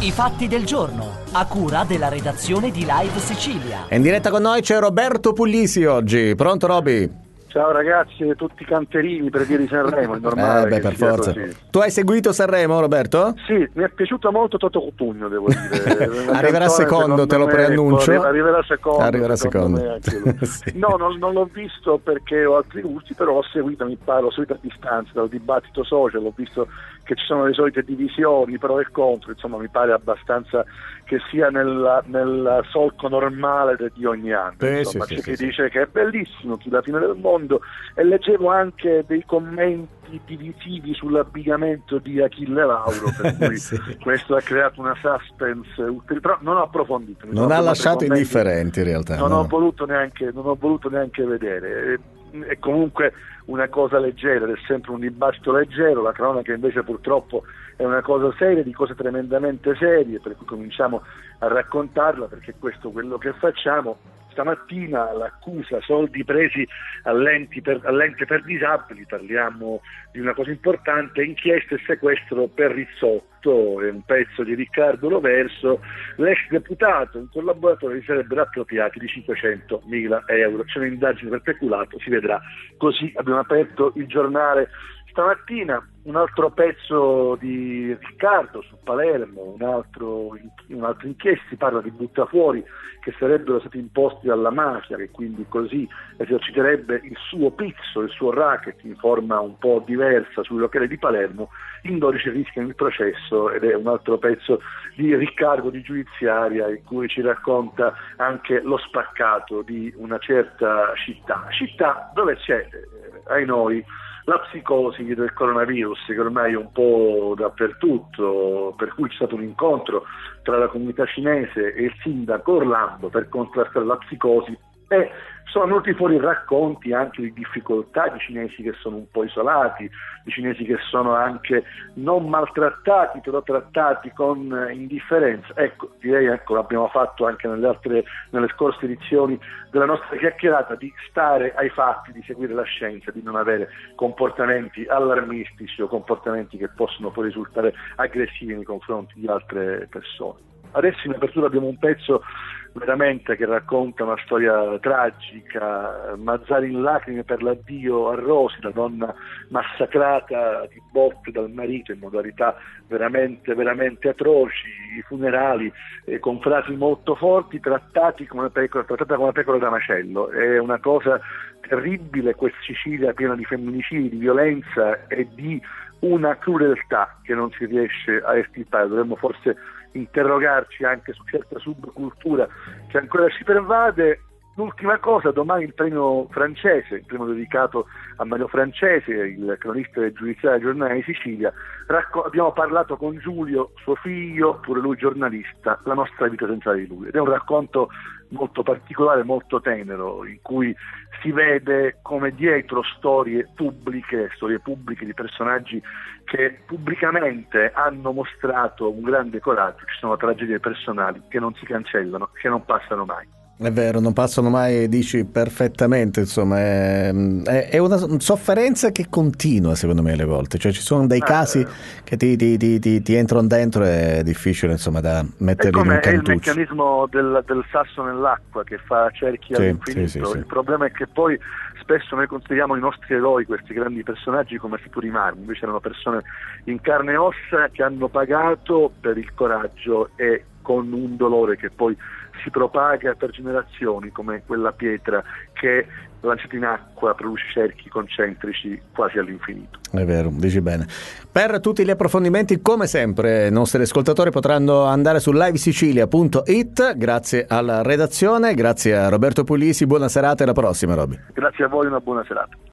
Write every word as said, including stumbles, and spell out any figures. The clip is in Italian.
I fatti del giorno, a cura della redazione di Live Sicilia. E in diretta con noi c'è Roberto Puglisi oggi. Pronto, Roby? Ciao ragazzi, tutti canterini per via di Sanremo, è normale. Eh beh, che per sia forza. così. Tu hai seguito Sanremo, Roberto? Sì, mi è piaciuto molto Toto Cutugno, devo dire. Una Arriverà canzone, secondo, te lo me, preannuncio. Ecco, arriverà secondo. Arriverà secondo. Me anche lui. Sì. No, non, non l'ho visto perché ho altri gusti, però ho seguito, mi pare, ho seguito a distanza dal dibattito social, ho visto che ci sono le solite divisioni, pro e contro, insomma mi pare abbastanza che sia nel, nel solco normale di ogni anno. Sì, Insomma, sì, c'è sì, chi sì, dice che è bellissimo, chi la fine del mondo, e leggevo anche dei commenti divisivi sull'abbigliamento di Achille Lauro, per cui sì. questo ha creato una suspense ulteriore, però non ho approfondito. Non ha lasciato indifferenti in realtà. Non no. ho voluto neanche, non ho voluto neanche vedere. È comunque una cosa leggera, è sempre un dibattito leggero, la cronaca invece purtroppo è una cosa seria, di cose tremendamente serie, per cui cominciamo a raccontarla, perché questo è quello che facciamo. Stamattina l'accusa soldi presi all'ente per, all'ente per disabili, parliamo di una cosa importante, inchiesta e sequestro per Rizzotto, è un pezzo di Riccardo Roverso, l'ex deputato in collaboratore si sarebbero appropriati di cinquecentomila euro, c'è un'indagine per peculato, si vedrà. Così abbiamo aperto il giornale stamattina. Un altro pezzo di Riccardo su Palermo, un altro, un'altra inchiesta, si parla di buttafuori che sarebbero stati imposti dalla mafia, che quindi così eserciterebbe il suo pizzo, il suo racket in forma un po' diversa sui locali di Palermo. In dodici rischiano il processo, ed è un altro pezzo di Riccardo di Giudiziaria, in cui ci racconta anche lo spaccato di una certa città, città dove c'è, eh, ai noi, la psicosi del coronavirus, che ormai è un po' dappertutto, per cui c'è stato un incontro tra la comunità cinese e il sindaco Orlando per contrastare la psicosi, e sono venuti fuori racconti anche di difficoltà di cinesi che sono un po' isolati, di cinesi che sono anche non maltrattati, però trattati con indifferenza. Ecco, direi, ecco, l'abbiamo fatto anche nelle altre, nelle scorse edizioni della nostra chiacchierata, di stare ai fatti, di seguire la scienza, di non avere comportamenti allarmistici o comportamenti che possono poi risultare aggressivi nei confronti di altre persone. Adesso in apertura abbiamo un pezzo veramente che racconta una storia tragica, Mazzari in lacrime per l'addio a Rosi, la donna massacrata di botte dal marito in modalità veramente veramente atroci, i funerali eh, con frasi molto forti, trattati come una pecora, trattata come una pecora da macello. È una cosa terribile questa Sicilia piena di femminicidi, di violenza e di una crudeltà che non si riesce a estirpare. Dovremmo forse interrogarci anche su certa subcultura che ancora ci pervade. L'ultima cosa, domani il premio francese, il premio dedicato a Mario Francese, il cronista del Giudiziario del Giornale di Sicilia. Racco- abbiamo parlato con Giulio, suo figlio, pure lui giornalista, la nostra vita senza di lui. Ed è un racconto molto particolare, molto tenero, in cui si vede come dietro storie pubbliche, storie pubbliche di personaggi che pubblicamente hanno mostrato un grande coraggio, ci sono tragedie personali che non si cancellano, che non passano mai. È vero, non passano mai, dici perfettamente, insomma, è, è, è una sofferenza che continua secondo me alle volte, cioè ci sono dei ah, casi eh. che ti, ti, ti, ti, ti entrano dentro, è difficile insomma da metterli in un cantuccio. È il meccanismo del, del sasso nell'acqua che fa cerchi sì, all'infinito, sì, sì, sì. Il problema è che poi spesso noi consideriamo i nostri eroi, questi grandi personaggi, come figure di marmo, invece erano persone in carne e ossa che hanno pagato per il coraggio e con un dolore che poi si propaga per generazioni, come quella pietra che lanciata in acqua produce cerchi concentrici quasi all'infinito. È vero, dici bene. Per tutti gli approfondimenti, come sempre, i nostri ascoltatori potranno andare su live sicilia punto it. Grazie alla redazione, grazie a Roberto Puglisi, buona serata e alla prossima, Roby. Grazie a voi, una buona serata.